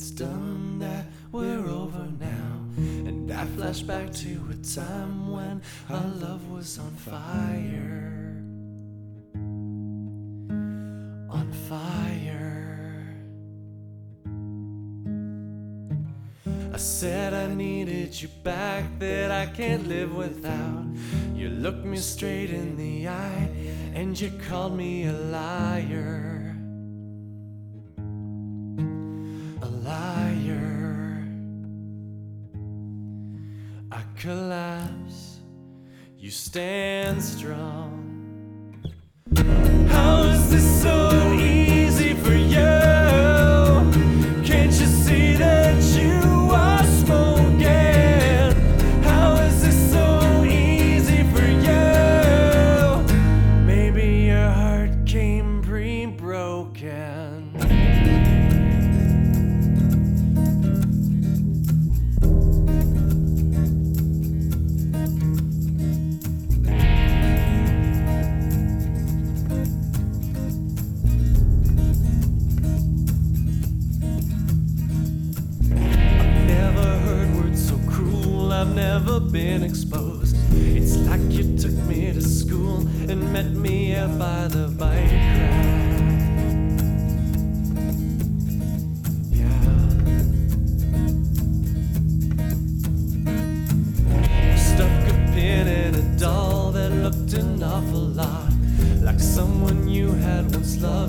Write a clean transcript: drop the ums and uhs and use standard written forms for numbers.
it's done, that we're over now. And I flash back to a time when our love was on fire. On fire. I said I needed you back, that I can't live without. You looked me straight in the eye, and you called me a liar. A liar. I collapse, you stand strong. How is this so easy for you? Can't you see that you are smoking? How is this so easy for you? Maybe your heart came pre-broken. I've never been exposed. It's like you took me to school and met me out by the bike rack. Yeah. You stuck a pin in a doll that looked an awful lot like someone you had once loved.